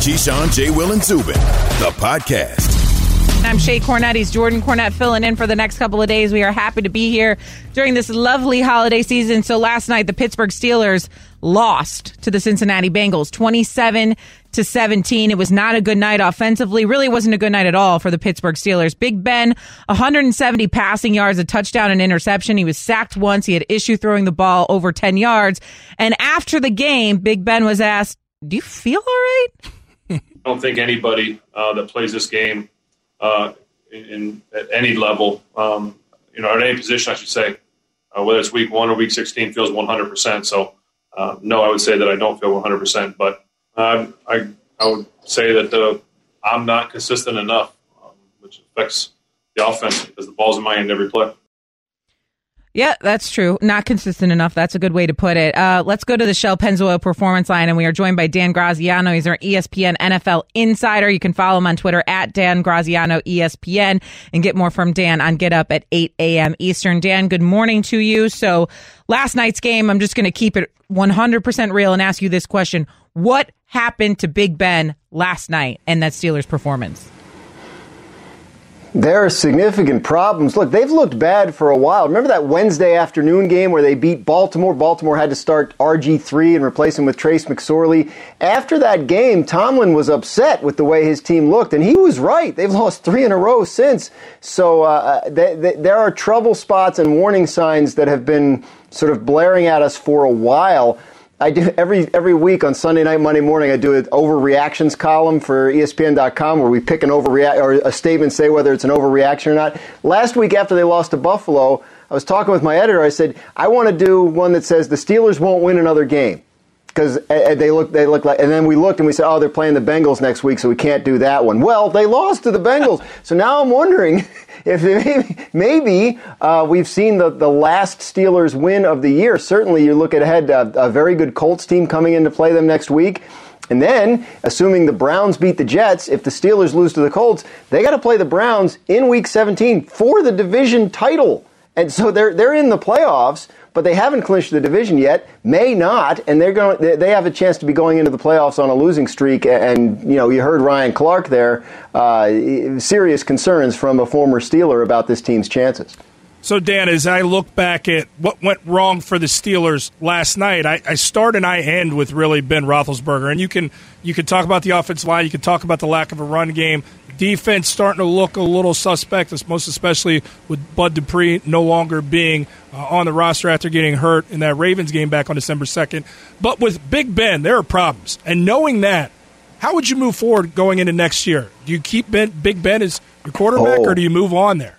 Keyshawn, J. Will, and Zubin, the podcast. I'm Shay Cornett. He's Jordan Cornett filling in for the next couple of days. We are happy to be here during this lovely holiday season. So last night, the Pittsburgh Steelers lost to the Cincinnati Bengals 27-17. It was not a good night offensively. Really wasn't a good night at all for the Pittsburgh Steelers. Big Ben, 170 passing yards, a touchdown and interception. He was sacked once. He had issue throwing the ball over 10 yards. And after the game, Big Ben was asked, "Do you feel all right?" I don't think anybody that plays this game at any level, at any position, I should say, whether it's week 1 or week 16, feels 100%. So, no, I would say that I don't feel 100%. But I would say that I'm not consistent enough, which affects the offense because the ball's in my hand every play. Yeah, that's true. Not consistent enough. That's a good way to put it. Let's go to the Shell Pennzoil Performance Line, and we are joined by Dan Graziano. He's our ESPN NFL insider. You can follow him on Twitter at Dan Graziano ESPN and get more from Dan on Get Up at 8 a.m. Eastern. Dan, good morning to you. So last night's game, I'm just going to keep it 100% real and ask you this question. What happened to Big Ben last night and that Steelers performance? There are significant problems. Look, they've looked bad for a while. Remember that Wednesday afternoon game where they beat Baltimore? Baltimore had to start RG3 and replace him with Trace McSorley. After that game, Tomlin was upset with the way his team looked, and he was right. They've lost 3 in a row since. So there are trouble spots and warning signs that have been sort of blaring at us for a while. I do every week on Sunday night, Monday morning, I do an overreactions column for ESPN.com where we pick an or a statement, say whether it's an overreaction or not. Last week after they lost to Buffalo, I was talking with my editor. I said, I want to do one that says the Steelers won't win another game. Because they look like, and then we looked and we said, oh, they're playing the Bengals next week, so we can't do that one. Well, they lost to the Bengals, so now I'm wondering if maybe we've seen the last Steelers win of the year. Certainly, you look ahead, a very good Colts team coming in to play them next week. And then, assuming the Browns beat the Jets, if the Steelers lose to the Colts, they got to play the Browns in Week 17 for the division title. And so they're in the playoffs, but they haven't clinched the division yet, may not, and they have a chance to be going into the playoffs on a losing streak. And you heard Ryan Clark there, serious concerns from a former Steeler about this team's chances. So, Dan, as I look back at what went wrong for the Steelers last night, I start and I end with really Ben Roethlisberger. And you can talk about the offensive line, you can talk about the lack of a run game. Defense starting to look a little suspect, most especially with Bud Dupree no longer being on the roster after getting hurt in that Ravens game back on December 2nd. But with Big Ben, there are problems. And knowing that, how would you move forward going into next year? Do you keep Big Ben as your quarterback or do you move on there?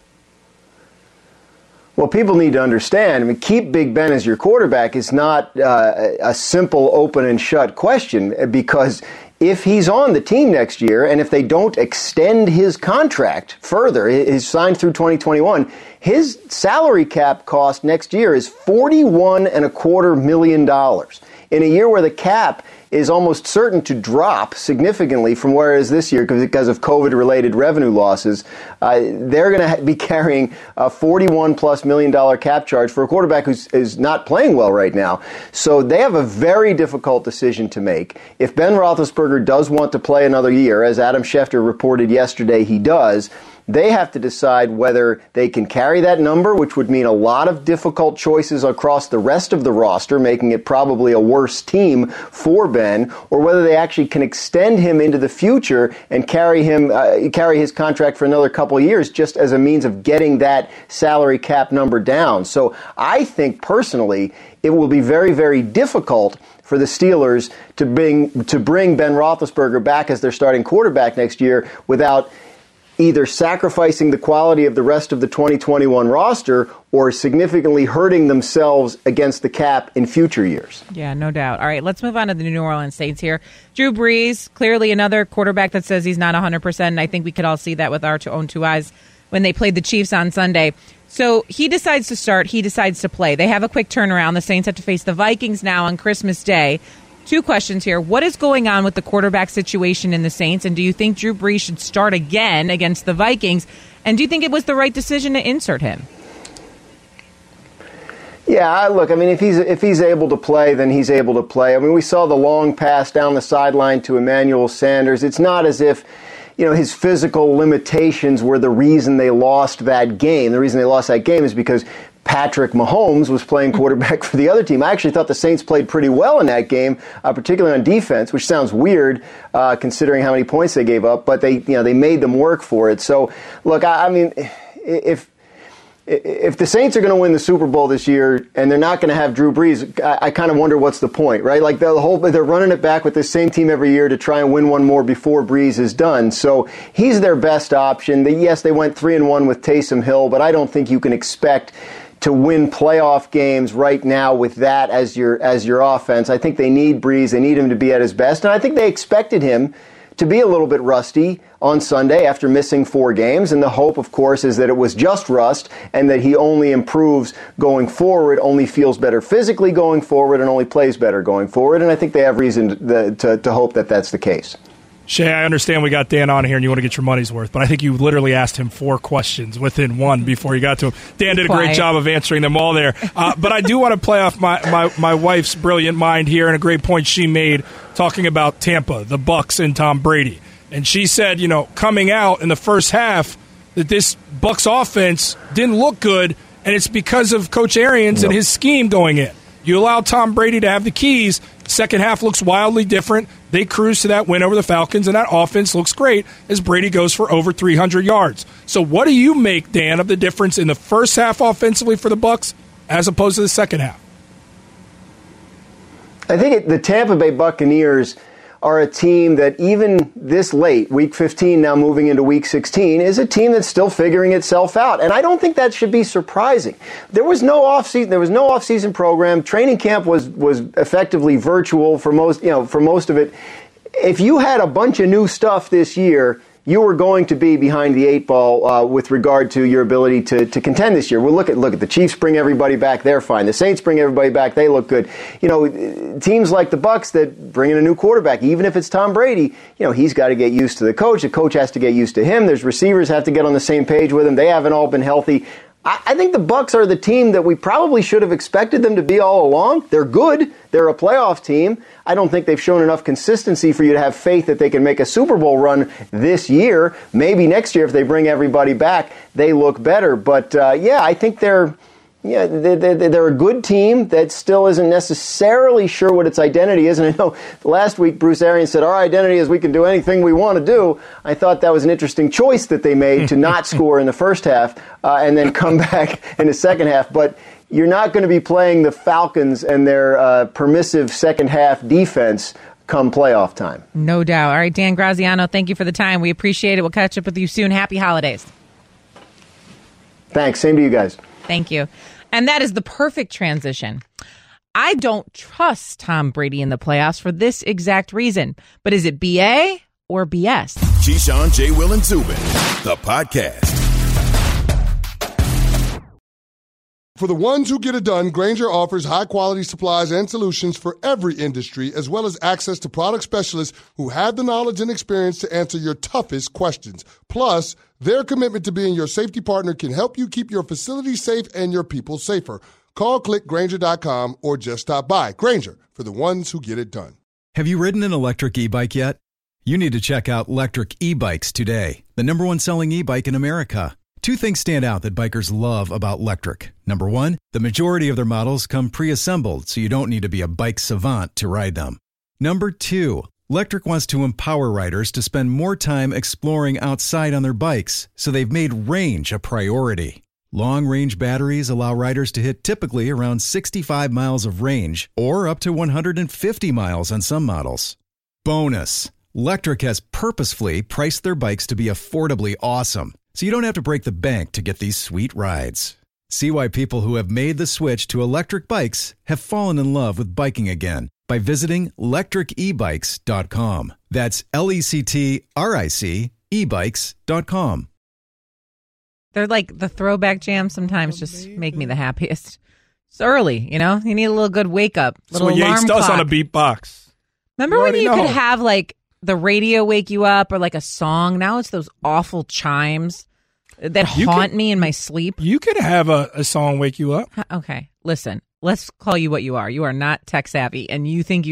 Well, people need to understand, keep Big Ben as your quarterback is not a simple open and shut question, because if he's on the team next year and if they don't extend his contract further, he's signed through 2021, his salary cap cost next year is $41.25 million. In a year where the cap is almost certain to drop significantly from where it is this year because of COVID-related revenue losses, they're going to be carrying a $41+ million cap charge for a quarterback who's not playing well right now. So they have a very difficult decision to make. If Ben Roethlisberger does want to play another year, as Adam Schefter reported yesterday he does, they have to decide whether they can carry that number, which would mean a lot of difficult choices across the rest of the roster, making it probably a worse team for Ben, or whether they actually can extend him into the future and carry his contract for another couple of years just as a means of getting that salary cap number down. So I think personally it will be very, very difficult for the Steelers to bring Ben Roethlisberger back as their starting quarterback next year without either sacrificing the quality of the rest of the 2021 roster or significantly hurting themselves against the cap in future years. Yeah, no doubt. All right, let's move on to the New Orleans Saints here. Drew Brees, clearly another quarterback that says he's not 100%, and I think we could all see that with our own two eyes when they played the Chiefs on Sunday. So he decides to start, he decides to play. They have a quick turnaround. The Saints have to face the Vikings now on Christmas Day. Two questions here. What is going on with the quarterback situation in the Saints? And do you think Drew Brees should start again against the Vikings? And do you think it was the right decision to insert him? Yeah, look, I mean, if he's able to play, then he's able to play. I mean, we saw the long pass down the sideline to Emmanuel Sanders. It's not as if, his physical limitations were the reason they lost that game. The reason they lost that game is because Patrick Mahomes was playing quarterback for the other team. I actually thought the Saints played pretty well in that game, particularly on defense, which sounds weird considering how many points they gave up, but they made them work for it. So, look, I mean, if the Saints are going to win the Super Bowl this year and they're not going to have Drew Brees, I kind of wonder what's the point, right? Like they're running it back with the same team every year to try and win one more before Brees is done. So he's their best option. Yes, they went 3-1 with Taysom Hill, but I don't think you can expect to win playoff games right now with that as your offense. I think they need Brees. They need him to be at his best, and I think they expected him to be a little bit rusty on Sunday after missing 4 games. And the hope, of course, is that it was just rust and that he only improves going forward, only feels better physically going forward, and only plays better going forward. And I think they have reason to hope that that's the case. Shay, I understand we got Dan on here and you want to get your money's worth, but I think you literally asked him 4 questions within one before you got to him. Dan did a great job of answering them all there. But I do want to play off my wife's brilliant mind here and a great point she made talking about Tampa, the Bucs, and Tom Brady. And she said, coming out in the first half that this Bucs offense didn't look good, and it's because of Coach Arians and his scheme going in. You allow Tom Brady to have the keys. Second half looks wildly different. They cruise to that win over the Falcons, and that offense looks great as Brady goes for over 300 yards. So what do you make, Dan, of the difference in the first half offensively for the Bucs as opposed to the second half? I think the Tampa Bay Buccaneers are a team that even this late, Week 15 now moving into Week 16, is a team that's still figuring itself out. And I don't think that should be surprising. There was no offseason. There was no offseason program. Training camp was effectively virtual for most of it. If you had a bunch of new stuff this year, you were going to be behind the 8 ball with regard to your ability to contend this year. Well, look at the Chiefs bring everybody back, they're fine. The Saints bring everybody back, they look good. Teams like the Bucs that bring in a new quarterback, even if it's Tom Brady, he's got to get used to the coach has to get used to him. There's receivers have to get on the same page with him. They haven't all been healthy. I think the Bucs are the team that we probably should have expected them to be all along. They're good. They're a playoff team. I don't think they've shown enough consistency for you to have faith that they can make a Super Bowl run this year. Maybe next year, if they bring everybody back, they look better. But I think they're a good team that still isn't necessarily sure what its identity is. And I know last week Bruce Arians said, our identity is we can do anything we want to do. I thought that was an interesting choice that they made to not score in the first half and then come back in the second half. But you're not going to be playing the Falcons and their permissive second half defense come playoff time. No doubt. All right, Dan Graziano, thank you for the time. We appreciate it. We'll catch up with you soon. Happy holidays. Thanks. Same to you guys. Thank you. And that is the perfect transition. I don't trust Tom Brady in the playoffs for this exact reason. But is it BA or BS? Keyshawn, J. Will, and Zubin, the podcast. For the ones who get it done, Grainger offers high-quality supplies and solutions for every industry, as well as access to product specialists who have the knowledge and experience to answer your toughest questions. Plus, their commitment to being your safety partner can help you keep your facility safe and your people safer. Call, click Grainger.com, or just stop by. Grainger, for the ones who get it done. Have you ridden an electric e-bike yet? You need to check out Lectric E-Bikes today, the #1 selling e-bike in America. 2 things stand out that bikers love about Lectric. Number 1, the majority of their models come pre-assembled, so you don't need to be a bike savant to ride them. Number 2, Lectric wants to empower riders to spend more time exploring outside on their bikes, so they've made range a priority. Long-range batteries allow riders to hit typically around 65 miles of range, or up to 150 miles on some models. Bonus, Lectric has purposefully priced their bikes to be affordably awesome, so you don't have to break the bank to get these sweet rides. See why people who have made the switch to electric bikes have fallen in love with biking again by visiting lectricebikes.com. That's LECTRIC ebikes.com. They're like the throwback jams sometimes just make me the happiest. It's early, you need a little good wake up. That's what Yates does on a beatbox. Remember when you could have like the radio wake you up or like a song? Now it's those awful chimes. that haunt me in my sleep. You could have a song wake you up. Okay, listen. Let's call you what you are. You are not tech savvy, and you think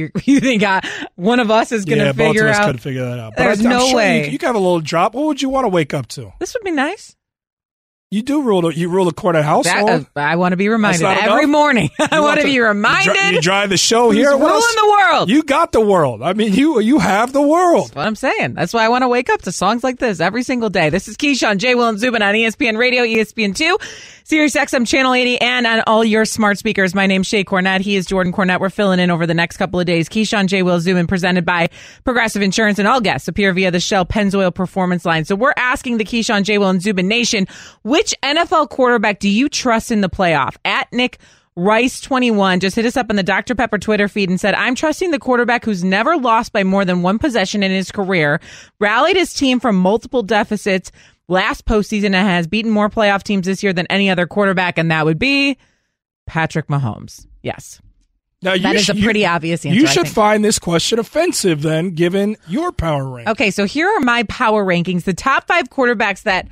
one of us is going to figure out. Both of us could figure that out. But There's no way. You could have a little drop. What would you want to wake up to? This would be nice. You do rule the Cornette household. I want to be reminded every morning. I want to be reminded. You drive the show here. Who's ruling the world? You got the world. I mean, you have the world. That's what I'm saying. That's why I want to wake up to songs like this every single day. This is Keyshawn, J. Will, and Zubin on ESPN Radio, ESPN2, Sirius XM Channel 80, and on all your smart speakers. My name's Shay Cornette. He is Jordan Cornette. We're filling in over the next couple of days. Keyshawn, J. Will, Zubin, presented by Progressive Insurance, and all guests appear via the Shell Pennzoil Performance Line. So we're asking the Keyshawn, J. Will, and Zubin Nation, which NFL quarterback do you trust in the playoff? At Nick Rice 21 just hit us up on the Dr. Pepper Twitter feed and said, I'm trusting the quarterback who's never lost by more than one possession in his career, rallied his team from multiple deficits last postseason, and has beaten more playoff teams this year than any other quarterback, and that would be Patrick Mahomes. Yes. Now, that is a pretty obvious answer. You should find this question offensive then, given your power rankings. Okay, so here are my power rankings. The top 5 quarterbacks that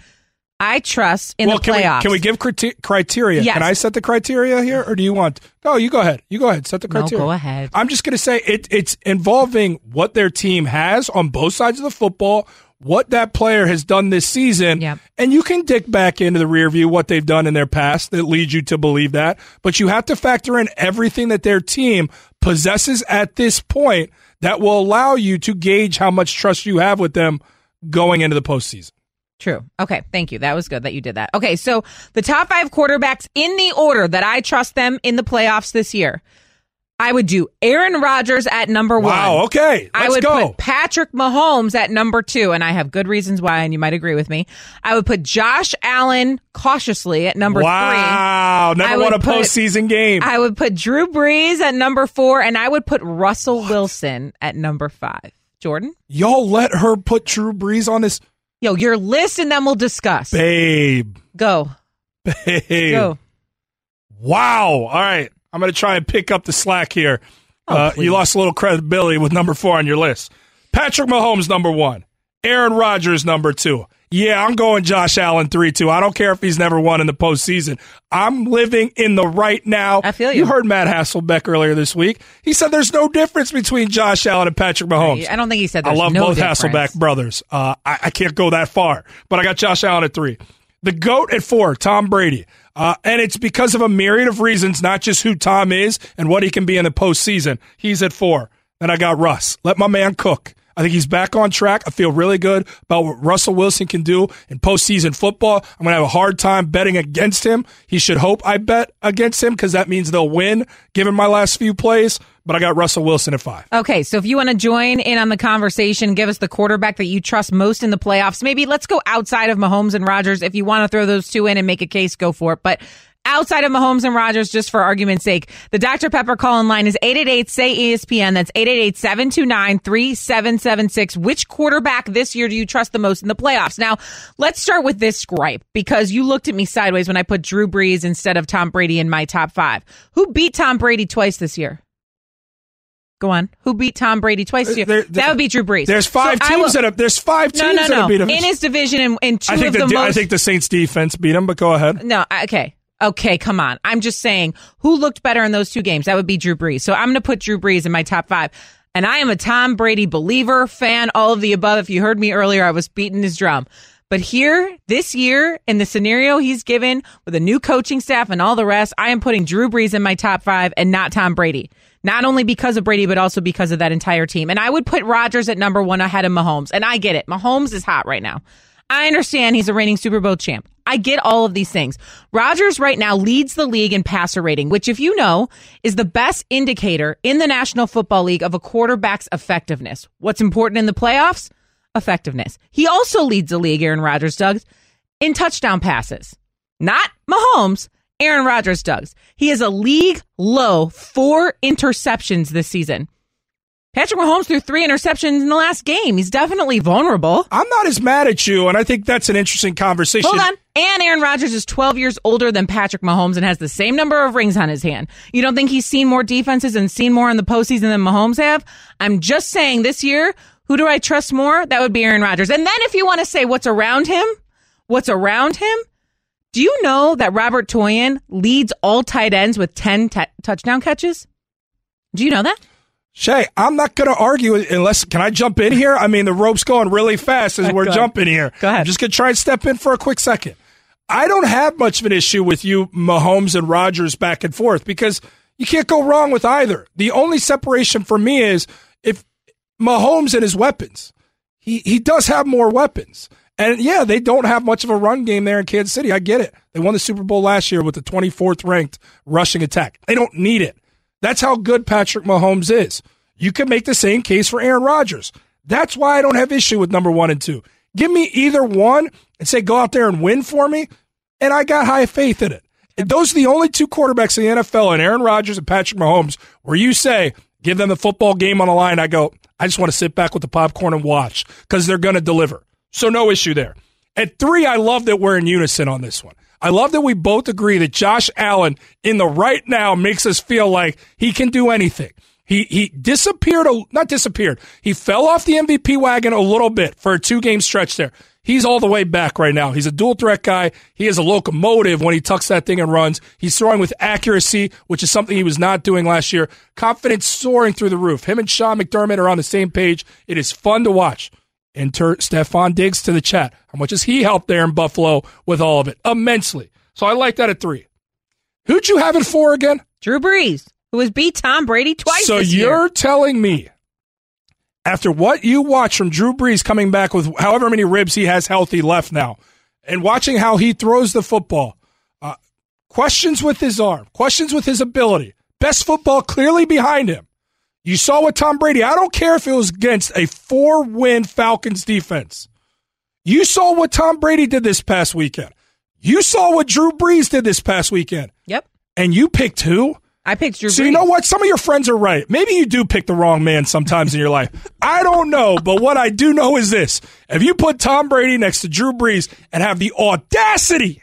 I trust in the playoffs. Can we give criteria? Yes. Can I set the criteria here, or do you want? No, you go ahead. You go ahead. Set the criteria. No, go ahead. I'm just going to say it's involving what their team has on both sides of the football, what that player has done this season, and you can dig back into the rear view what they've done in their past that leads you to believe that. But you have to factor in everything that their team possesses at this point that will allow you to gauge how much trust you have with them going into the postseason. True. Okay. Thank you. That was good that you did that. Okay. So the top 5 quarterbacks in the order that I trust them in the playoffs this year, I would do Aaron Rodgers at number 1. Wow. Okay. I would put Patrick Mahomes at number 2, and I have good reasons why, and you might agree with me. I would put Josh Allen cautiously at number 3. Wow. Never won a postseason game. I would put Drew Brees at number 4, and I would put Russell Wilson at number 5. Jordan? Y'all let her put Drew Brees on this. Yo, your list, and then we'll discuss. Babe. Go. Babe. Go. Wow. All right. I'm going to try and pick up the slack here. You lost a little credibility with number 4 on your list. Patrick Mahomes, number 1. Aaron Rodgers, number 2. Yeah, I'm going Josh Allen 3-2. I don't care if he's never won in the postseason. I'm living in the right now. I feel you. You heard Matt Hasselbeck earlier this week. He said there's no difference between Josh Allen and Patrick Mahomes. I don't think he said there's no difference. I love both difference. Hasselbeck brothers. I can't go that far, but I got Josh Allen at 3. The GOAT at 4, Tom Brady. And it's because of a myriad of reasons, not just who Tom is and what he can be in the postseason. He's at 4. Then I got Russ. Let my man cook. I think he's back on track. I feel really good about what Russell Wilson can do in postseason football. I'm going to have a hard time betting against him. He should hope I bet against him because that means they'll win, given my last few plays. But I got Russell Wilson at 5. Okay, so if you want to join in on the conversation, give us the quarterback that you trust most in the playoffs. Maybe let's go outside of Mahomes and Rodgers. If you want to throw those 2 in and make a case, go for it. But outside of Mahomes and Rodgers, just for argument's sake, the Dr. Pepper call-in line is 888-SAY-ESPN. That's 888-729-3776. Which quarterback this year do you trust the most in the playoffs? Now, let's start with this gripe, because you looked at me sideways when I put Drew Brees instead of Tom Brady in my top 5. Who beat Tom Brady twice this year? Go on. Who beat Tom Brady twice this year? That would be Drew Brees. There's 5 teams that have beat him. In his division, and two I think the Saints defense beat him, but go ahead. No, okay. Okay, come on. I'm just saying, who looked better in those 2 games? That would be Drew Brees. So I'm going to put Drew Brees in my top 5. And I am a Tom Brady believer, fan, all of the above. If you heard me earlier, I was beating his drum. But here, this year, in the scenario he's given with a new coaching staff and all the rest, I am putting Drew Brees in my top 5 and not Tom Brady. Not only because of Brady, but also because of that entire team. And I would put Rodgers at number 1 ahead of Mahomes. And I get it. Mahomes is hot right now. I understand he's a reigning Super Bowl champ. I get all of these things. Rodgers right now leads the league in passer rating, which, if you know, is the best indicator in the National Football League of a quarterback's effectiveness. What's important in the playoffs? Effectiveness. He also leads the league, Aaron Rodgers does, in touchdown passes. Not Mahomes. Aaron Rodgers does. He has a league low 4 interceptions this season. Patrick Mahomes threw 3 interceptions in the last game. He's definitely vulnerable. I'm not as mad at you, and I think that's an interesting conversation. Hold on. And Aaron Rodgers is 12 years older than Patrick Mahomes and has the same number of rings on his hand. You don't think he's seen more defenses and seen more in the postseason than Mahomes have? I'm just saying this year, who do I trust more? That would be Aaron Rodgers. And then if you want to say what's around him, what's around him. Do you know that Robert Tonyan leads all tight ends with 10 touchdown catches? Do you know that? Shay, I'm not going to argue unless, can I jump in here? I mean, the rope's going really fast as we're jumping here. Go ahead. I'm just going to try and step in for a quick second. I don't have much of an issue with you, Mahomes and Rodgers back and forth, because you can't go wrong with either. The only separation for me is if Mahomes and his weapons. He does have more weapons. And, yeah, they don't have much of a run game there in Kansas City. I get it. They won the Super Bowl last year with the 24th ranked rushing attack. They don't need it. That's how good Patrick Mahomes is. You can make the same case for Aaron Rodgers. That's why I don't have issue with number 1 and 2. Give me either one and say, go out there and win for me, and I got high faith in it. And those are the only 2 quarterbacks in the NFL, and Aaron Rodgers and Patrick Mahomes, where you say, give them the football game on the line. I go, I just want to sit back with the popcorn and watch because they're going to deliver. So no issue there. At 3, I love that we're in unison on this one. I love that we both agree that Josh Allen in the right now makes us feel like he can do anything. He disappeared, not disappeared. He fell off the MVP wagon a little bit for a 2-game stretch there. He's all the way back right now. He's a dual threat guy. He is a locomotive when he tucks that thing and runs. He's throwing with accuracy, which is something he was not doing last year. Confidence soaring through the roof. Him and Sean McDermott are on the same page. It is fun to watch. Enter Stephon Diggs to the chat. How much has he helped there in Buffalo with all of it? Immensely. So I like that at 3. Who'd you have it 4 again? Drew Brees, who has beat Tom Brady twice so this year. You're telling me, after what you watch from Drew Brees coming back with however many ribs he has healthy left now, and watching how he throws the football, questions with his arm, questions with his ability, best football clearly behind him. You saw what Tom Brady, I don't care if it was against a 4-win Falcons defense. You saw what Tom Brady did this past weekend. You saw what Drew Brees did this past weekend. Yep. And you picked who? I picked Drew Brees. So you know what? Some of your friends are right. Maybe you do pick the wrong man sometimes in your life. I don't know, but what I do know is this. If you put Tom Brady next to Drew Brees and have the audacity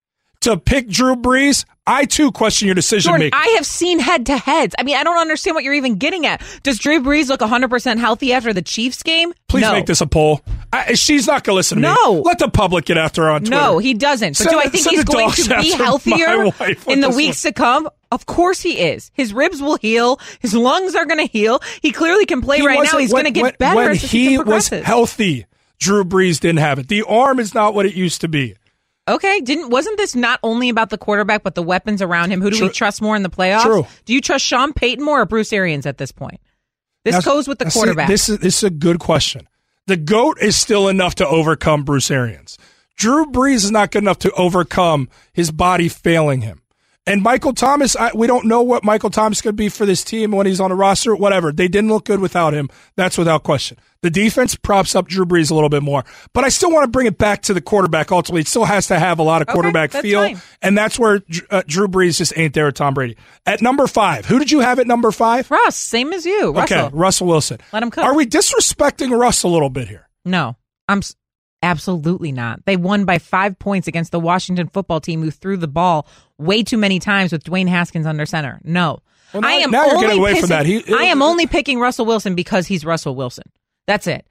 to pick Drew Brees, I, too, question your decision-making. I have seen head-to-heads. I mean, I don't understand what you're even getting at. Does Drew Brees look 100% healthy after the Chiefs game? Please make this a poll. She's not going to listen to me. Let the public get after her on Twitter. No, he doesn't. But do I think he's going to be healthier in the weeks to come? Of course he is. His ribs will heal. His lungs are going to heal. He clearly can play right now. He's going to get better when as the season progresses. He was healthy, Drew Brees didn't have it. The arm is not what it used to be. Okay, wasn't this not only about the quarterback, but the weapons around him? Who do we trust more in the playoffs? True. Do you trust Sean Payton more or Bruce Arians at this point? This goes with the quarterback. This is a good question. The GOAT is still enough to overcome Bruce Arians. Drew Brees is not good enough to overcome his body failing him. And Michael Thomas, we don't know what Michael Thomas could be for this team when he's on the roster, whatever. They didn't look good without him. That's without question. The defense props up Drew Brees a little bit more. But I still want to bring it back to the quarterback. Ultimately, it still has to have a lot of quarterback feel. Fine. And that's where Drew Brees just ain't there with Tom Brady. At number 5, who did you have at number 5? Russ, same as you. Russell. Okay, Russell Wilson. Let him cook. Are we disrespecting Russ a little bit here? No, I'm absolutely not. They won by 5 points against the Washington football team who threw the ball way too many times with Dwayne Haskins under center. No. Well, now you're getting away from that. I am only picking Russell Wilson because he's Russell Wilson. That's it.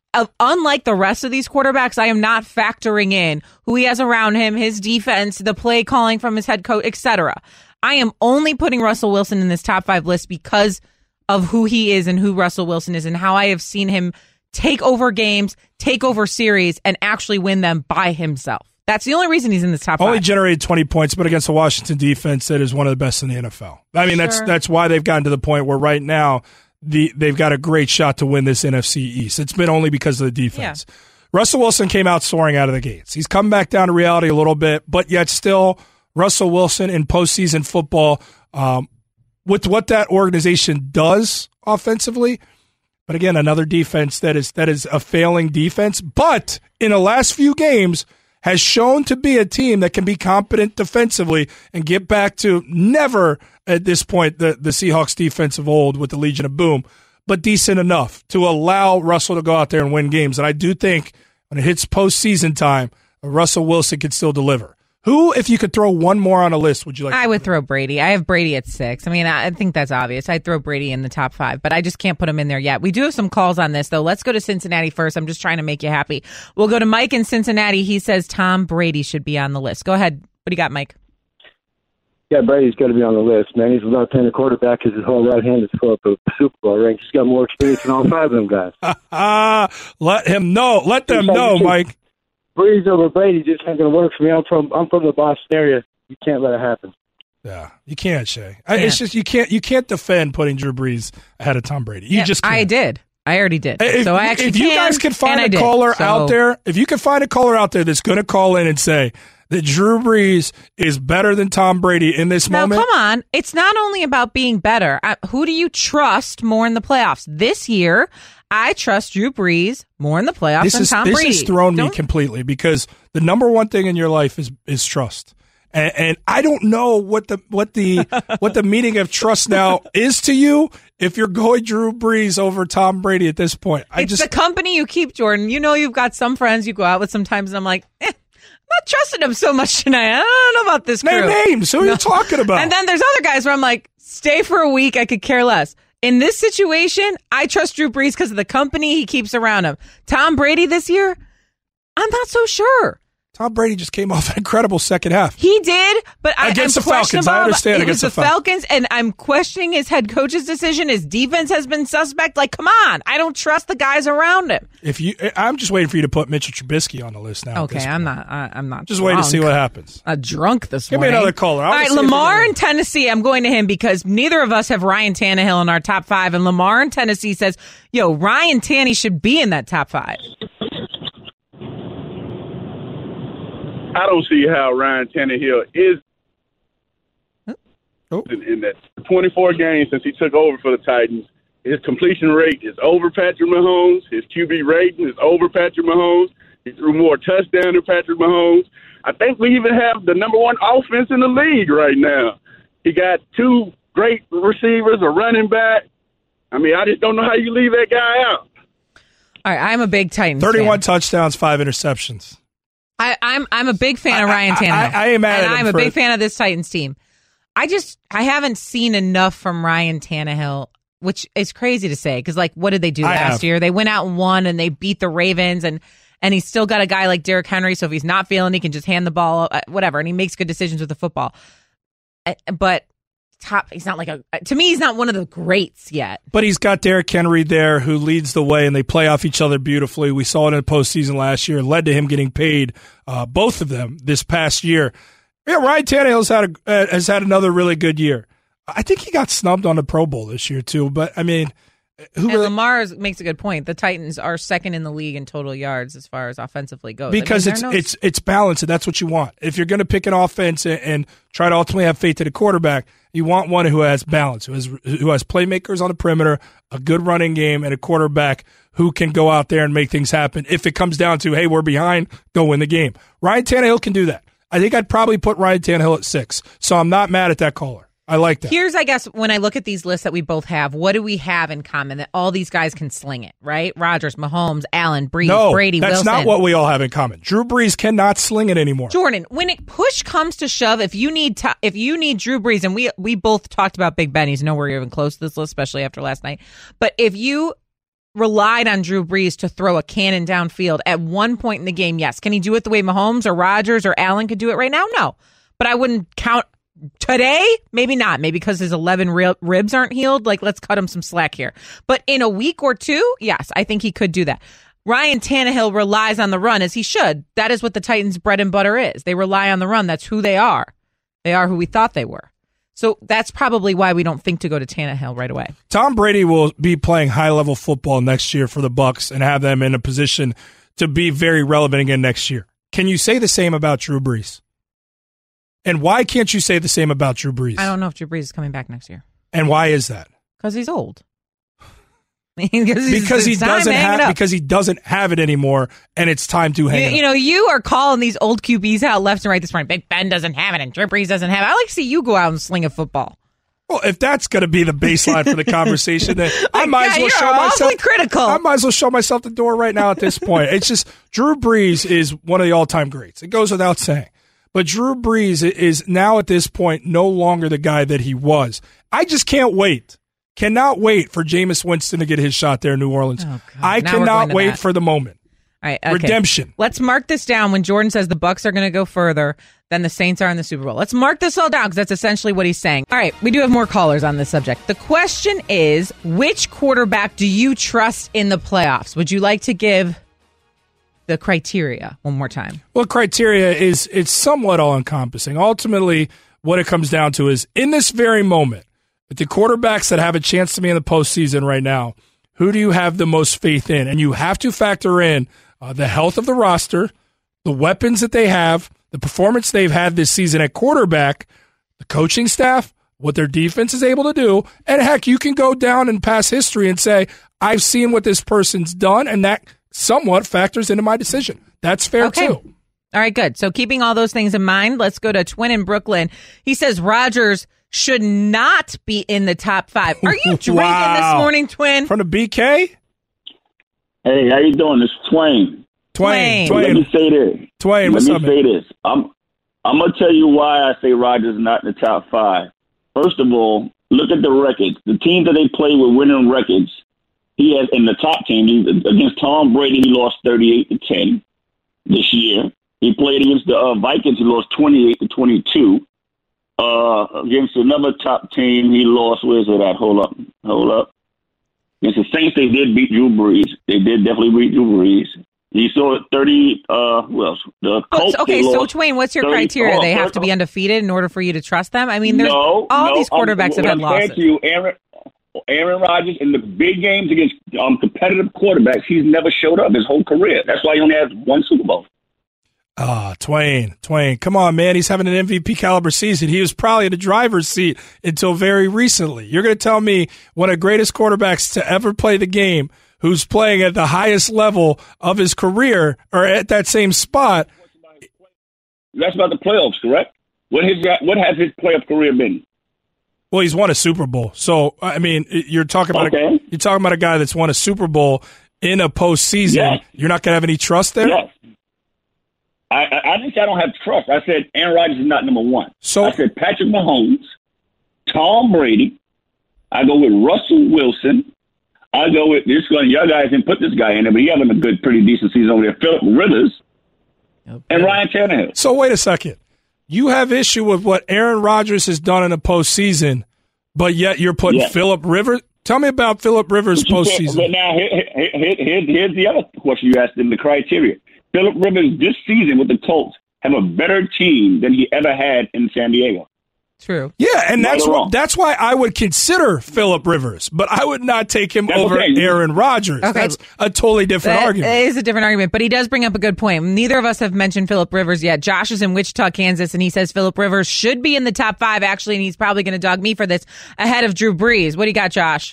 Unlike the rest of these quarterbacks, I am not factoring in who he has around him, his defense, the play calling from his head coach, etc. I am only putting Russell Wilson in this top 5 list because of who he is and who Russell Wilson is and how I have seen him take over games, take over series, and actually win them by himself. That's the only reason he's in this top 5. Only generated 20 points, but against the Washington defense that is one of the best in the NFL. I mean, that's why they've gotten to the point where right now they've got a great shot to win this NFC East. It's been only because of the defense. Yeah. Russell Wilson came out soaring out of the gates. He's come back down to reality a little bit, but yet still Russell Wilson in postseason football with what that organization does offensively. But again, another defense that is a failing defense, but in the last few games has shown to be a team that can be competent defensively and get back to never at this point the Seahawks defense of old with the Legion of Boom, but decent enough to allow Russell to go out there and win games. And I do think when it hits postseason time, Russell Wilson can still deliver. Who, if you could throw one more on a list, would you like? I would throw Brady. I have Brady at 6. I mean, I think that's obvious. I'd throw Brady in the top 5, but I just can't put him in there yet. We do have some calls on this, though. Let's go to Cincinnati first. I'm just trying to make you happy. We'll go to Mike in Cincinnati. He says Tom Brady should be on the list. Go ahead. What do you got, Mike? Yeah, Brady's got to be on the list, man. He's a left-handed quarterback because his whole right hand is full up of Super Bowl rings. He's got more experience than all 5 of them guys. Let him know. Let them know, Mike. Breeze over Brady just ain't going to work for me. I'm from the Boston area. You can't let it happen. Yeah, you can't, Shay. It's just you can't defend putting Drew Brees ahead of Tom Brady. You just can't. I did. I already did. If you guys can find a caller out there, if you can find a caller out there that's going to call in and say that Drew Brees is better than Tom Brady in this moment. Now, come on. It's not only about being better. Who do you trust more in the playoffs? This year, I trust Drew Brees more in the playoffs than Tom Brady. This has thrown me completely because the number one thing in your life is trust. And I don't know what the meaning of trust now is to you if you're going Drew Brees over Tom Brady at this point. It's the company you keep, Jordan. You know you've got some friends you go out with sometimes, and I'm like, I'm not trusting them so much tonight. I don't know about this crew. Name names. Who are you talking about? And then there's other guys where I'm like, stay for a week. I could care less. In this situation, I trust Drew Brees because of the company he keeps around him. Tom Brady this year, I'm not so sure. Tom Brady just came off an incredible second half. He did, but against the Falcons. I understand against the Falcons, and I'm questioning his head coach's decision. His defense has been suspect. Like, come on, I don't trust the guys around him. I'm just waiting for you to put Mitchell Trubisky on the list now. Okay, I'm not. Just waiting to see what happens. Drunk this morning. Give me another caller. All right, Lamar in Tennessee. I'm going to him because neither of us have Ryan Tannehill in our top 5, and Lamar in Tennessee says, "Yo, Ryan Tanny should be in that top 5." I don't see how Ryan Tannehill is in that 24 games since he took over for the Titans. His completion rate is over Patrick Mahomes. His QB rating is over Patrick Mahomes. He threw more touchdowns than Patrick Mahomes. I think we even have the number 1 offense in the league right now. He got 2 great receivers, a running back. I mean, I just don't know how you leave that guy out. All right, I'm a big Titans 31 fan. touchdowns, 5 interceptions. I'm a big fan of Ryan Tannehill. I am mad at him. I'm a big fan of this Titans team. I haven't seen enough from Ryan Tannehill, which is crazy to say because, like, what did they do last year? They went out and won, and they beat the Ravens, and he's still got a guy like Derrick Henry, so if he's not feeling, he can just hand the ball, whatever, and he makes good decisions with the football. But he's not to me, he's not one of the greats yet. But he's got Derrick Henry there who leads the way, and they play off each other beautifully. We saw it in the postseason last year. It led to him getting paid, both of them, this past year. Yeah, Ryan Tannehill has had another really good year. I think he got snubbed on the Pro Bowl this year, too. But, I mean, Lamar makes a good point. The Titans are second in the league in total yards as far as offensively goes. Because it's balanced, and that's what you want. If you're going to pick an offense and try to ultimately have faith in the quarterback, you want one who has balance, who has playmakers on the perimeter, a good running game, and a quarterback who can go out there and make things happen. If it comes down to, hey, we're behind, go win the game. Ryan Tannehill can do that. I think I'd probably put Ryan Tannehill at 6. So I'm not mad at that caller. I like that. Here's, I guess, when I look at these lists that we both have, what do we have in common? That all these guys can sling it, right? Rodgers, Mahomes, Allen, Brees, Brady, Wilson. That's not what we all have in common. Drew Brees cannot sling it anymore. Jordan, when it push comes to shove, if you need Drew Brees, and we both talked about Big Ben, he's nowhere even close to this list, especially after last night. But if you relied on Drew Brees to throw a cannon downfield at one point in the game, yes. Can he do it the way Mahomes or Rodgers or Allen could do it right now? No. But I wouldn't count today. Maybe not. Maybe because his 11 ribs aren't healed. Like, let's cut him some slack here. But in a week or two, yes, I think he could do that. Ryan Tannehill relies on the run, as he should. That is what the Titans' bread and butter is. They rely on the run. That's who they are. They are who we thought they were. So that's probably why we don't think to go to Tannehill right away. Tom Brady will be playing high-level football next year for the Bucs and have them in a position to be very relevant again next year. Can you say the same about Drew Brees? And why can't you say the same about Drew Brees? I don't know if Drew Brees is coming back next year. And why is that? Because he's old. Because he doesn't have it anymore, and it's time to hang it up. You know, you are calling these old QBs out left and right this morning. Big Ben doesn't have it, and Drew Brees doesn't have it. I like to see you go out and sling a football. Well, if that's going to be the baseline for the conversation, then I might as well show myself. Critical. I might as well show myself the door right now at this point. It's just Drew Brees is one of the all-time greats. It goes without saying. but Drew Brees is now at this point no longer the guy that he was. I just can't wait. Cannot wait for Jameis Winston to get his shot there in New Orleans. Oh, I cannot wait for the moment. All right, okay. Redemption. Let's mark this down. When Jordan says the Bucs are going to go further than the Saints are in the Super Bowl, let's mark this all down because that's essentially what he's saying. All right, we do have more callers on this subject. The question is, which quarterback do you trust in the playoffs? Would you like to give the criteria one more time? Well, criteria it's somewhat all-encompassing. Ultimately, what it comes down to is, in this very moment, with the quarterbacks that have a chance to be in the postseason right now, who do you have the most faith in? And you have to factor in the health of the roster, the weapons that they have, the performance they've had this season at quarterback, the coaching staff, what their defense is able to do, and heck, you can go down in past history and say, I've seen what this person's done, and that somewhat factors into my decision. That's fair, too. All right, good. So keeping all those things in mind, let's go to Twin in Brooklyn. He says Rodgers should not be in the top 5. Are you drinking this morning, Twin? From the BK? Hey, how you doing? It's Twain. Twain. Let me say this. Twain, what's up, man? Let me say this. I'm going to tell you why I say Rodgers is not in the top 5. First of all, look at the records. The teams that they play with winning records, he has in the top team. Against Tom Brady, he lost 38-10 this year. He played against the Vikings. He lost 28-22. Against another top team, he lost. Where's it at? Hold up. Against the Saints, they did beat Drew Brees. They did definitely beat Drew Brees. He saw 30. Who else? The Colts. Okay, so Twain, what's your criteria? They have to be undefeated in order for you to trust them. I mean, there's all these quarterbacks have had losses. To you, Aaron Rodgers in the big games against competitive quarterbacks, he's never showed up his whole career. That's why he only has one Super Bowl. Twain, come on, man. He's having an MVP caliber season. He was probably in the driver's seat until very recently. You're going to tell me one of the greatest quarterbacks to ever play the game, who's playing at the highest level of his career or at that same spot. That's about the playoffs, correct? What has his playoff career been? Well, he's won a Super Bowl. So, I mean, you're talking about a guy that's won a Super Bowl in a postseason. Yes. You're not going to have any trust there? Yes. I think I don't have trust. I said Aaron Rodgers is not number 1. So I said Patrick Mahomes, Tom Brady. I go with Russell Wilson. I go with this one. Y'all guys didn't put this guy in there, but he having a pretty decent season over there. Philip Rivers and Ryan Tannehill. So wait a second. You have issue with what Aaron Rodgers has done in the postseason, but yet you're putting Philip Rivers. Tell me about Philip Rivers postseason. But now here's the other question you asked in the criteria. Philip Rivers this season with the Colts have a better team than he ever had in San Diego. True. Yeah, and that's why I would consider Philip Rivers, but I would not take him over Aaron Rodgers. Okay. That's a totally different argument. It is a different argument, but he does bring up a good point. Neither of us have mentioned Philip Rivers yet. Josh is in Wichita, Kansas, and he says Philip Rivers should be in the top 5, actually, and he's probably going to dog me for this, ahead of Drew Brees. What do you got, Josh?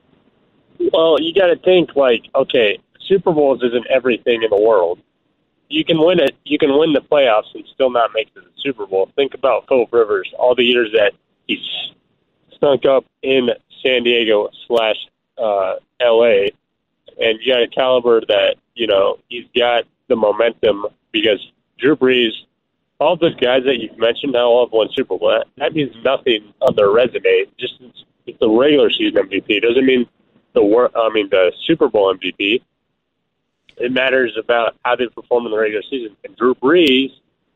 Well, you got to think, okay, Super Bowls isn't everything in the world. You can win it. You can win the playoffs and still not make it to the Super Bowl. Think about Philip Rivers, all the years that he's stunk up in San Diego / L.A., and you got a caliber that, he's got the momentum because Drew Brees, all those guys that you've mentioned now all have won Super Bowl. That means nothing on their resume. Just it's the regular season MVP. It doesn't mean the Super Bowl MVP. It matters about how they perform in the regular season. And Drew Brees,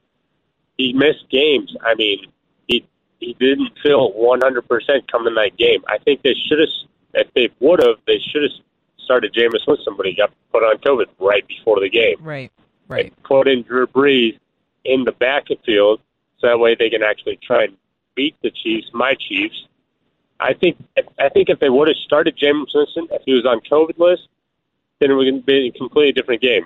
he missed games. I mean, he didn't feel 100% coming in that game. I think they should have, if they would have, they should have started Jameis Winston, but he got put on COVID right before the game. Right. And put in Drew Brees in the backfield so that way they can actually try and beat the Chiefs, my Chiefs. I think if they would have started Jameis Winston, if he was on COVID list, then it would be a completely different game.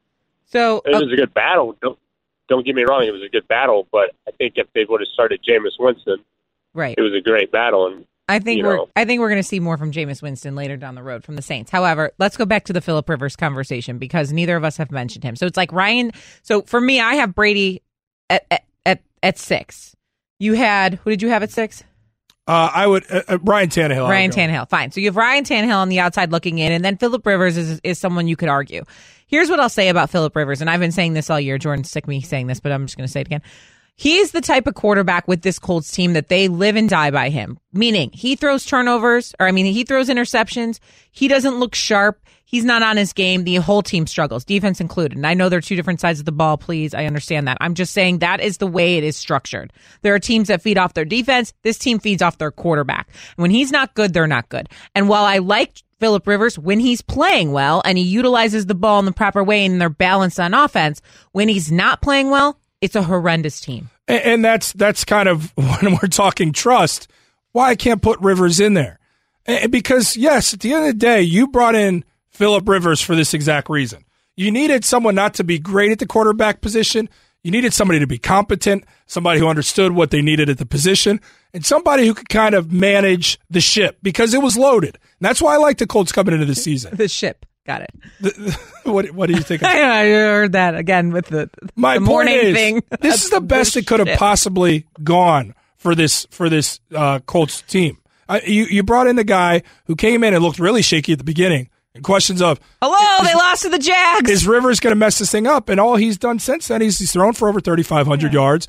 So it was a good battle. Don't get me wrong; it was a good battle. But I think if they would have started Jameis Winston, right, it was a great battle. And I think we're going to see more from Jameis Winston later down the road from the Saints. However, let's go back to the Philip Rivers conversation because neither of us have mentioned him. So it's like Ryan. So for me, I have Brady at 6. You had who did you have at 6? I would Ryan Tannehill. Ryan Tannehill, fine. So you have Ryan Tannehill on the outside looking in, and then Philip Rivers is someone you could argue. Here's what I'll say about Philip Rivers, and I've been saying this all year. Jordan's sick of me saying this, but I'm just going to say it again. He's the type of quarterback with this Colts team that they live and die by him, meaning he throws he throws interceptions. He doesn't look sharp. He's not on his game. The whole team struggles, defense included. And I know they're two different sides of the ball. Please, I understand that. I'm just saying that is the way it is structured. There are teams that feed off their defense. This team feeds off their quarterback. When he's not good, they're not good. And while I like Phillip Rivers when he's playing well and he utilizes the ball in the proper way and they're balanced on offense, when he's not playing well, it's a horrendous team. And that's kind of when we're talking trust, why I can't put Rivers in there. Because, yes, at the end of the day, you brought in Phillip Rivers for this exact reason. You needed someone not to be great at the quarterback position. You needed somebody to be competent, somebody who understood what they needed at the position, and somebody who could kind of manage the ship because it was loaded. And that's why I like the Colts coming into the season. The ship. Got it. What do you think? I heard that again with the morning thing. This is the best it could have possibly gone for this Colts team. You brought in the guy who came in and looked really shaky at the beginning. And questions of, hello, they lost to the Jags. Is Rivers going to mess this thing up? And all he's done since then, he's thrown for over 3,500 yards.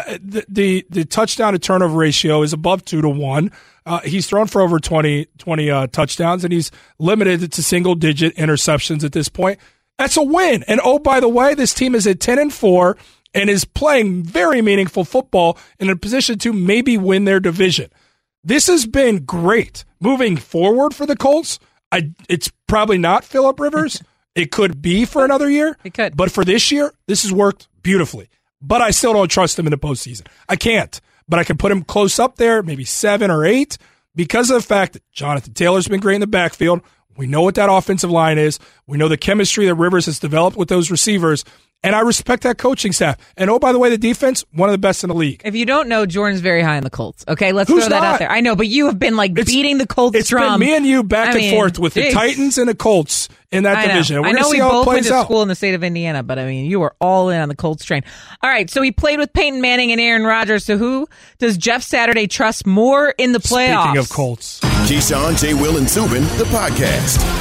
The touchdown to turnover ratio is above 2-1. He's thrown for over 20 touchdowns, and he's limited to single-digit interceptions at this point. That's a win. And oh, by the way, this team is at 10-4 and is playing very meaningful football in a position to maybe win their division. This has been great. Moving forward for the Colts, it's probably not Phillip Rivers. It could be for another year. It could. But for this year, this has worked beautifully. But I still don't trust him in the postseason. I can't. But I can put him close up there, maybe 7 or 8, because of the fact that Jonathan Taylor's been great in the backfield. We know what that offensive line is. We know the chemistry that Rivers has developed with those receivers. And I respect that coaching staff. And oh, by the way, the defense, one of the best in the league. If you don't know, Jordan's very high on the Colts. Okay, let's throw that out there. I know, but you have been beating the Colts drum. It's been me and you back and forth with the Titans and the Colts in that division. I know we both went to school in the state of Indiana, but I mean, you were all in on the Colts train. All right, so he played with Peyton Manning and Aaron Rodgers. So who does Jeff Saturday trust more in the playoffs? Speaking of Colts. Keyshawn, J. Will, and Zubin, the podcast.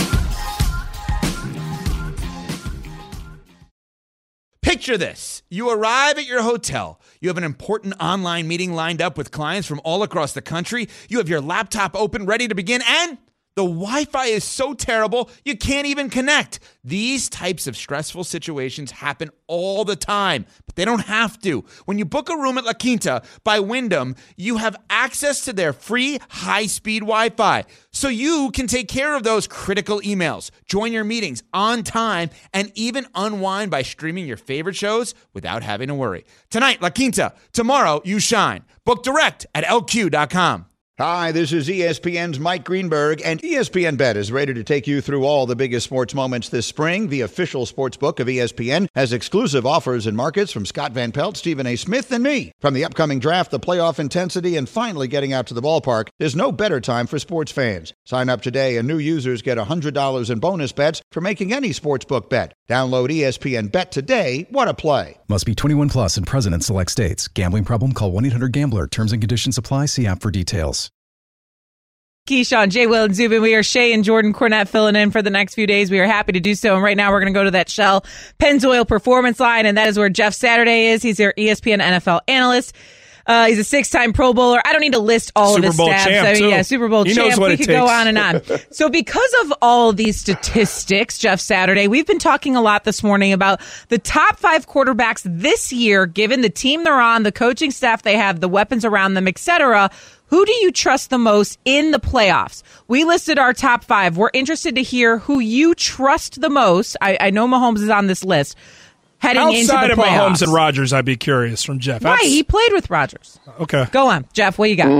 Picture this. You arrive at your hotel. You have an important online meeting lined up with clients from all across the country. You have your laptop open, ready to begin, and the Wi-Fi is so terrible, you can't even connect. These types of stressful situations happen all the time, but they don't have to. When you book a room at La Quinta by Wyndham, you have access to their free high-speed Wi-Fi, so you can take care of those critical emails, join your meetings on time, and even unwind by streaming your favorite shows without having to worry. Tonight, La Quinta. Tomorrow, you shine. Book direct at LQ.com. Hi, this is ESPN's Mike Greenberg, and ESPN Bet is ready to take you through all the biggest sports moments this spring. The official sports book of ESPN has exclusive offers and markets from Scott Van Pelt, Stephen A. Smith, and me. From the upcoming draft, the playoff intensity, and finally getting out to the ballpark, there's no better time for sports fans. Sign up today, and new users get $100 in bonus bets for making any sportsbook bet. Download ESPN Bet today. What a play. Must be 21 plus and present in select states. Gambling problem? Call 1-800-GAMBLER. Terms and conditions apply. See app for details. Keyshawn, J. Will, and Zubin. We are Shay and Jordan Cornette filling in for the next few days. We are happy to do so. And right now we're going to go to that Shell Pennzoil Performance Line, and that is where Jeff Saturday is. He's our ESPN NFL analyst. He's a 6-time Pro Bowler. I don't need to list all of his stats. Champ, too. Yeah, Super Bowl he champ. Knows what we it could takes. go on and on. So because of all of these statistics, Jeff Saturday, we've been talking a lot this morning about the top 5 quarterbacks this year, given the team they're on, the coaching staff they have, the weapons around them, etc. Who do you trust the most in the playoffs? We listed our top 5. We're interested to hear who you trust the most. I know Mahomes is on this list. Outside of Mahomes and Rodgers, I'd be curious from Jeff. Why? He played with Rodgers. Okay. Go on. Jeff, what you got?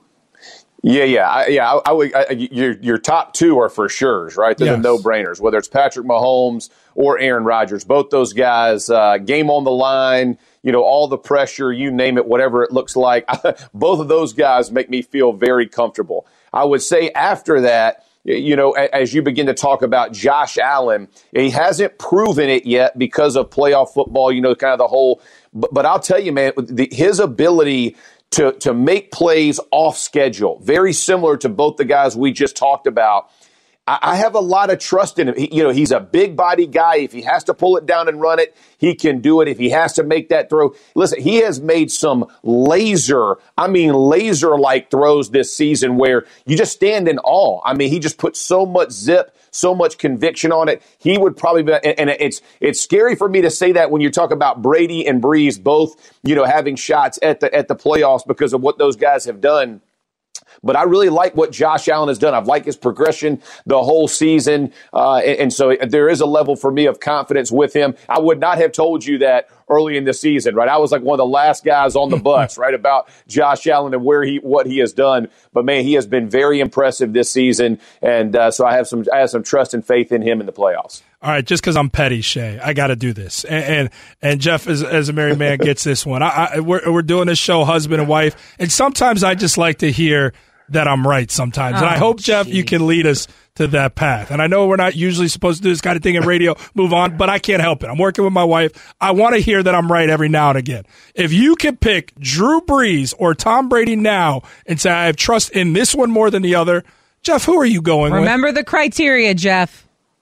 I would. Your top 2 are for sures, right? They're the no-brainers, whether it's Patrick Mahomes or Aaron Rodgers. Both those guys, game on the line, all the pressure, you name it, whatever it looks like. Both of those guys make me feel very comfortable. I would say after that, as you begin to talk about Josh Allen, he hasn't proven it yet because of playoff football, kind of the whole. But I'll tell you, man, his ability to make plays off schedule, very similar to both the guys we just talked about. I have a lot of trust in him. He's a big body guy. If he has to pull it down and run it, he can do it. If he has to make that throw, listen, he has made some laser-like throws this season where you just stand in awe. I mean, he just puts so much zip, so much conviction on it. He would probably be, and it's scary for me to say that when you talk about Brady and Breeze both, having shots at the playoffs because of what those guys have done. But I really like what Josh Allen has done. I've liked his progression the whole season. And so there is a level for me of confidence with him. I would not have told you that early in the season, right? I was like one of the last guys on the bus, right, about Josh Allen and what he has done. But, man, he has been very impressive this season. And so I have some trust and faith in him in the playoffs. All right, just because I'm petty, Shay, I got to do this. And Jeff, as a married man, gets this one. We're doing this show, husband and wife, and sometimes I just like to hear that I'm right sometimes. And I hope, Jeff, you can lead us to that path. And I know we're not usually supposed to do this kind of thing in radio, move on, but I can't help it. I'm working with my wife. I want to hear that I'm right every now and again. If you could pick Drew Brees or Tom Brady now and say, I have trust in this one more than the other, Jeff, who are you going with? Remember the criteria, Jeff.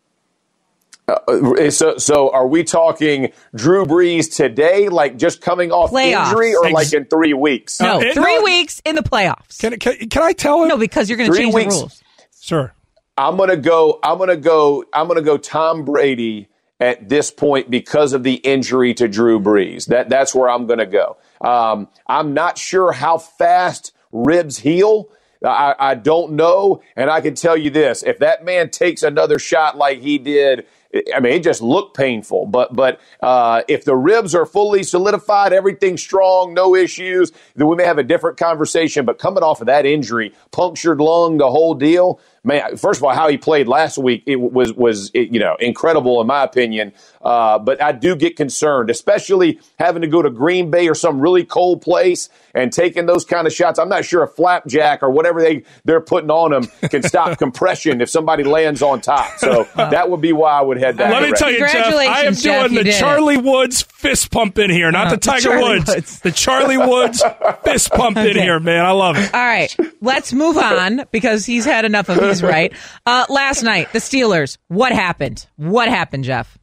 So are we talking Drew Brees today, like just coming off playoffs. Injury, or like in 3 weeks? No, 3 weeks in the playoffs. Can I tell him? No, because you're going to change the rules. Sure. I'm gonna go Tom Brady at this point because of the injury to Drew Brees. That's where I'm gonna go. I'm not sure how fast ribs heal. I don't know, and I can tell you this: if that man takes another shot like he did, I mean, it just looked painful. But if the ribs are fully solidified, everything's strong, no issues, then we may have a different conversation. But coming off of that injury, punctured lung, the whole deal, man, first of all, how he played last week, it was incredible in my opinion. But I do get concerned, especially having to go to Green Bay or some really cold place and taking those kind of shots. I'm not sure a flapjack or whatever they're putting on them can stop compression if somebody lands on top. So that would be why I would head that Let me tell you, Jeff, I am doing the Charlie Woods fist pump in here, not the Tiger Woods. The Charlie Woods fist pump in here, man. I love it. All right, let's move on because he's had enough of these, right? Last night, the Steelers, what happened? What happened, Jeff?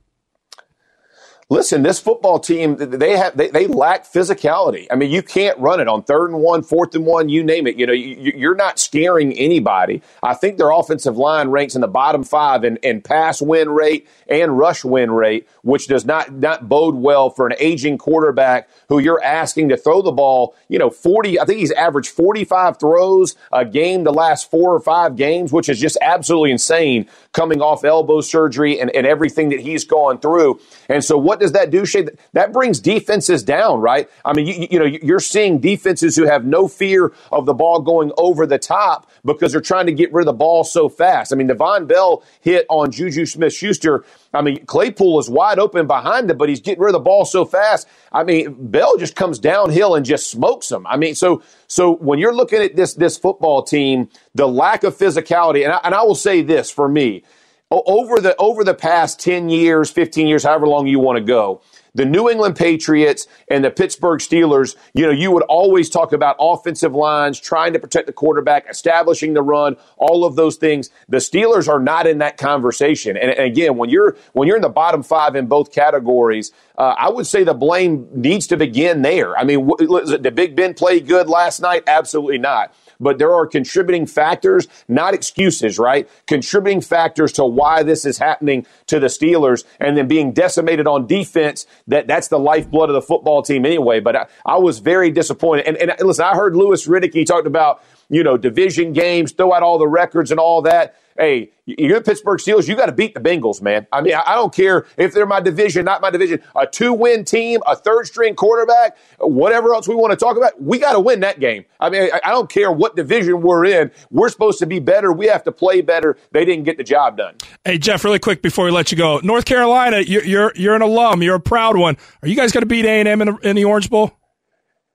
Listen, this football team, they lack physicality. I mean, you can't run it on 3rd and 1, 4th and 1, you name it. You're not scaring anybody. I think their offensive line ranks in the bottom 5 in pass win rate and rush win rate, which does not bode well for an aging quarterback who you're asking to throw the ball, 40, I think he's averaged 45 throws a game the last 4 or 5 games, which is just absolutely insane coming off elbow surgery and everything that he's gone through. And so what does that do, Shay? That brings defenses down, right? I mean, you're seeing defenses who have no fear of the ball going over the top because they're trying to get rid of the ball so fast. I mean, Devon Bell hit on Juju Smith-Schuster. I mean, Claypool is wide open behind him, but he's getting rid of the ball so fast. I mean, Bell just comes downhill and just smokes him. I mean, so when you're looking at this football team, the lack of physicality, and I will say this for me, over the past 10 years, 15 years, however long you want to go, the New England Patriots and the Pittsburgh Steelers, you would always talk about offensive lines, trying to protect the quarterback, establishing the run, all of those things. The Steelers are not in that conversation. And again, when you're in the bottom 5 in both categories, I would say the blame needs to begin there. I mean, did Big Ben play good last night? Absolutely not. But there are contributing factors, not excuses, right? Contributing factors to why this is happening to the Steelers, and then being decimated on defense. That's the lifeblood of the football team anyway. But I was very disappointed. And listen, I heard Louis Riddick, he talked about, division games, throw out all the records and all that. Hey, you're the Pittsburgh Steelers. You got to beat the Bengals, man. I mean, I don't care if they're my division, not my division. A 2-win team, a 3rd-string quarterback, whatever else we want to talk about, we got to win that game. I mean, I don't care what division we're in. We're supposed to be better. We have to play better. They didn't get the job done. Hey, Jeff, really quick before we let you go. North Carolina, you're an alum. You're a proud one. Are you guys going to beat A&M in the Orange Bowl?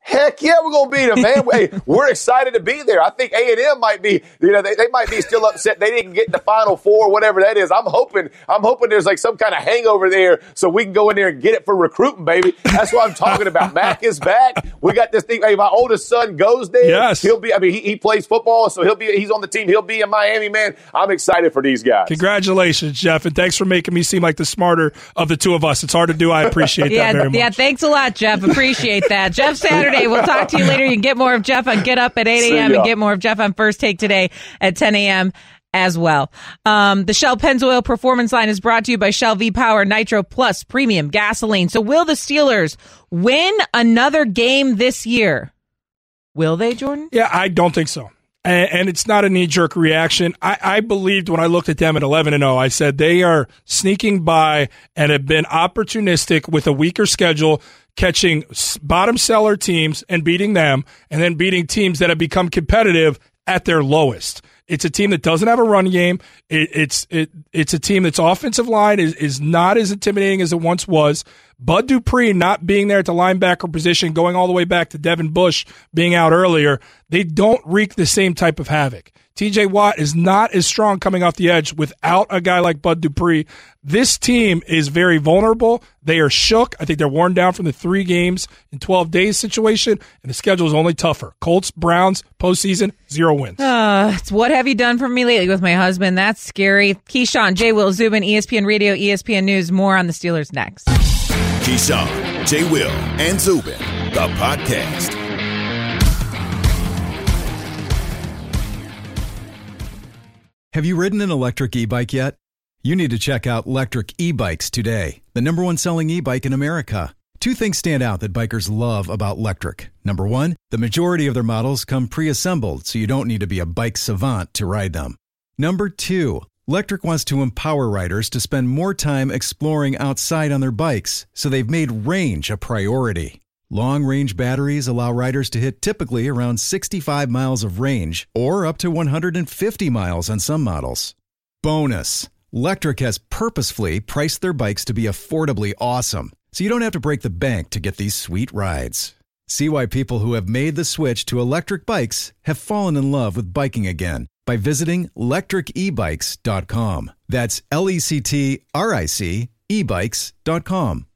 Heck yeah, we're going to beat them, man. Hey, we're excited to be there. I think A&M might be, they might be still upset they didn't get in the Final Four, whatever that is. I'm hoping there's like some kind of hangover there so we can go in there and get it for recruiting, baby. That's what I'm talking about. Mac is back. We got this thing. Hey, my oldest son goes there. Yes. He plays football, so he's on the team. He'll be in Miami, man. I'm excited for these guys. Congratulations, Jeff, and thanks for making me seem like the smarter of the two of us. It's hard to do. I appreciate that very much. Yeah, thanks a lot, Jeff. Appreciate that. Jeff Saturday. We'll talk to you later. You can get more of Jeff on Get Up at 8 a.m. and get more of Jeff on First Take Today at 10 a.m. as well. The Shell Pennzoil Performance Line is brought to you by Shell V-Power Nitro Plus Premium Gasoline. So will the Steelers win another game this year? Will they, Jordan? Yeah, I don't think so. And it's not a knee-jerk reaction. I believed when I looked at them at 11-0, I said they are sneaking by and have been opportunistic with a weaker schedule, catching bottom seller teams and beating them, and then beating teams that have become competitive at their lowest. It's a team that doesn't have a run game. It's a team that's offensive line is not as intimidating as it once was. Bud Dupree not being there at the linebacker position, going all the way back to Devin Bush being out earlier, they don't wreak the same type of havoc. TJ Watt is not as strong coming off the edge without a guy like Bud Dupree. This team is very vulnerable. They are shook. I think they're worn down from the 3 games in 12 days situation, and the schedule is only tougher. Colts, Browns, postseason, 0 wins. It's what have you done for me lately with my husband? That's scary. Keyshawn, J. Will, Zubin, ESPN Radio, ESPN News. More on the Steelers next. Keyshawn, J. Will, and Zubin, the podcast. Have you ridden an electric e-bike yet? You need to check out Lectric E-Bikes today, the #1 selling e-bike in America. 2 things stand out that bikers love about Lectric. Number 1, the majority of their models come pre-assembled, so you don't need to be a bike savant to ride them. Number 2, Lectric wants to empower riders to spend more time exploring outside on their bikes, so they've made range a priority. Long-range batteries allow riders to hit typically around 65 miles of range or up to 150 miles on some models. Bonus, Lectric has purposefully priced their bikes to be affordably awesome, so you don't have to break the bank to get these sweet rides. See why people who have made the switch to electric bikes have fallen in love with biking again by visiting lectricebikes.com. That's LECTRIC ebikes.com.